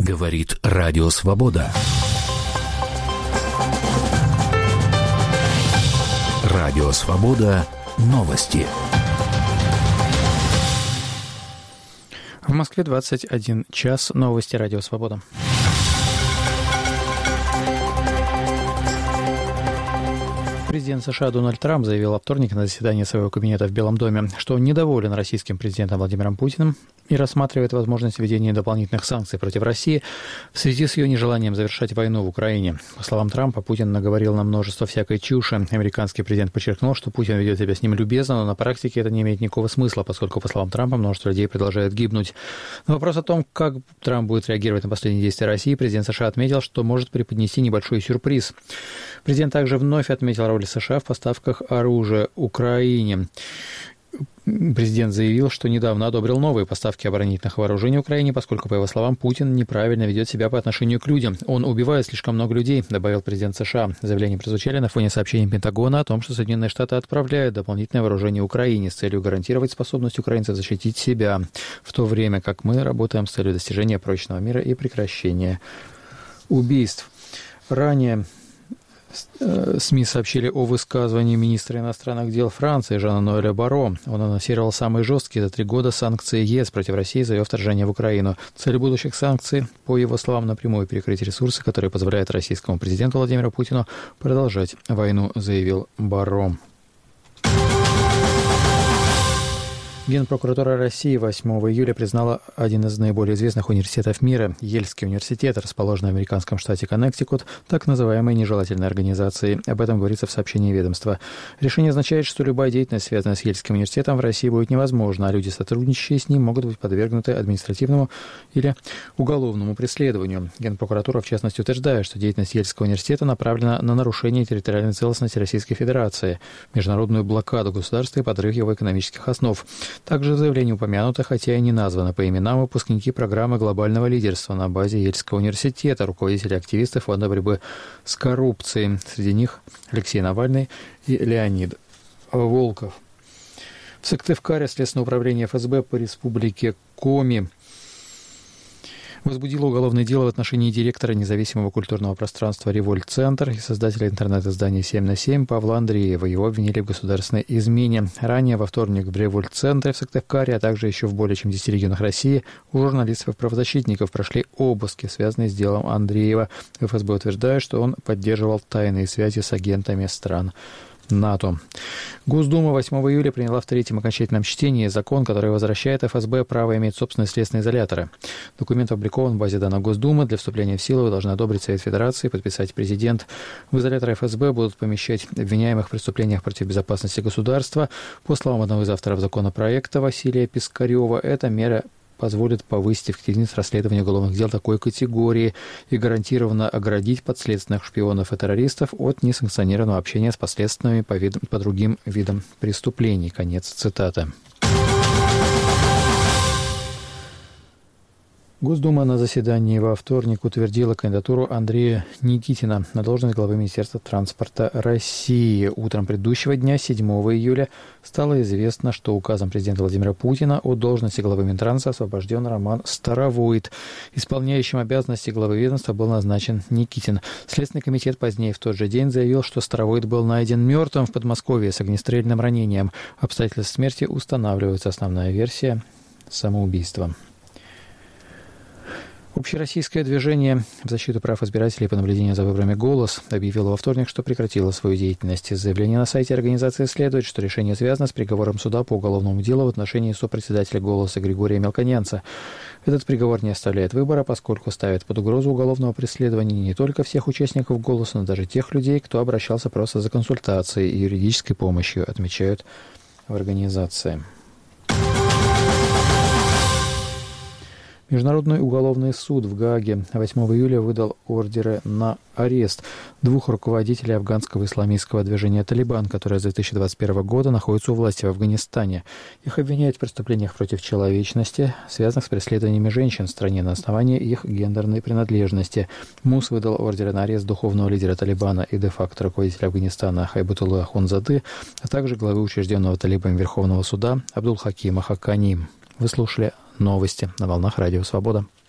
Говорит Радио Свобода. Радио Свобода. Новости. В Москве 21 час. Новости Радио Свобода. Президент США Дональд Трамп заявил во вторник на заседании своего кабинета в Белом доме, что он недоволен российским президентом Владимиром Путиным и рассматривает возможность введения дополнительных санкций против России в связи с ее нежеланием завершать войну в Украине. По словам Трампа, Путин наговорил на множество всякой чуши. Американский президент подчеркнул, что Путин ведет себя с ним любезно, но на практике это не имеет никакого смысла, поскольку, по словам Трампа, множество людей продолжает гибнуть. На вопрос о том, как Трамп будет реагировать на последние действия России, президент США отметил, что может преподнести небольшой сюрприз. Президент также вновь отметил роль США в поставках оружия Украине. Президент заявил, что недавно одобрил новые поставки оборонительных вооружений Украине, поскольку, по его словам, Путин неправильно ведет себя по отношению к людям. Он убивает слишком много людей, добавил президент США. Заявления прозвучали на фоне сообщений Пентагона о том, что Соединенные Штаты отправляют дополнительное вооружение Украине с целью гарантировать способность украинцев защитить себя, в то время как мы работаем с целью достижения прочного мира и прекращения убийств. Ранее СМИ сообщили о высказывании министра иностранных дел Франции Жана Ноэля Барро. Он анонсировал самые жесткие за 3 года санкции ЕС против России за ее вторжение в Украину. Цель будущих санкций, по его словам, напрямую перекрыть ресурсы, которые позволяют российскому президенту Владимиру Путину продолжать войну, заявил Барро. Генпрокуратура России 8 июля признала один из наиболее известных университетов мира, Ельский университет, расположенный в американском штате Коннектикут, так называемой нежелательной организацией. Об этом говорится в сообщении ведомства. Решение означает, что любая деятельность, связанная с Ельским университетом, в России будет невозможна, а люди, сотрудничающие с ним, могут быть подвергнуты административному или уголовному преследованию. Генпрокуратура, в частности, утверждает, что деятельность Ельского университета направлена на нарушение территориальной целостности Российской Федерации, международную блокаду государства и подрыв его экономических основ. Также в заявлении упомянуто, хотя и не названо по именам, выпускники программы глобального лидерства на базе Ельского университета, руководители и активисты Фонда борьбы с коррупцией. Среди них Алексей Навальный и Леонид Волков. В Сыктывкаре Следственное управление ФСБ по республике Коми возбудило уголовное дело в отношении директора независимого культурного пространства «Револьт-центр» и создателя интернет-издания «7/7» Павла Андреева. Его обвинили в государственной измене. Ранее во вторник в «Револьт-центре» в Сыктывкаре, а также еще в более чем 10 регионах России у журналистов и правозащитников прошли обыски, связанные с делом Андреева. ФСБ утверждает, что он поддерживал тайные связи с агентами стран НАТО. Госдума 8 июля приняла в третьем окончательном чтении закон, который возвращает ФСБ право иметь собственные следственные изоляторы. Документ опубликован в базе данных Госдумы. Для вступления в силу его должны одобрить Совет Федерации, подписать президент. В изоляторы ФСБ будут помещать обвиняемых в преступлениях против безопасности государства. По словам одного из авторов законопроекта Василия Пискарева, эта мера позволит повысить эффективность расследования уголовных дел такой категории и гарантированно оградить подследственных шпионов и террористов от несанкционированного общения с последствиями по другим видам преступлений. Конец цитаты. Госдума на заседании во вторник утвердила кандидатуру Андрея Никитина на должность главы Министерства транспорта России. Утром предыдущего дня, 7 июля, стало известно, что указом президента Владимира Путина от должности главы Минтранса освобожден Роман Старовойт. Исполняющим обязанности главы ведомства был назначен Никитин. Следственный комитет позднее в тот же день заявил, что Старовойт был найден мертвым в Подмосковье с огнестрельным ранением. Обстоятельства смерти устанавливаются. Основная версия – самоубийство. Общероссийское движение в защиту прав избирателей по наблюдению за выборами «Голос» объявило во вторник, что прекратило свою деятельность. Из заявления на сайте организации следует, что решение связано с приговором суда по уголовному делу в отношении сопредседателя «Голоса» Григория Мелконянца. Этот приговор не оставляет выбора, поскольку ставит под угрозу уголовного преследования не только всех участников «Голоса», но даже тех людей, кто обращался просто за консультацией и юридической помощью, отмечают в организации. Международный уголовный суд в Гааге 8 июля выдал ордеры на арест 2 руководителей афганского исламистского движения «Талибан», которые с 2021 года находятся у власти в Афганистане. Их обвиняют в преступлениях против человечности, связанных с преследованиями женщин в стране на основании их гендерной принадлежности. МУС выдал ордеры на арест духовного лидера «Талибана» и де-факто руководителя Афганистана Хайбатуллы Ахунзады, а также главы учрежденного талибами Верховного суда Абдул-Хакима Хакани. Вы слушали новости на волнах Радио Свобода.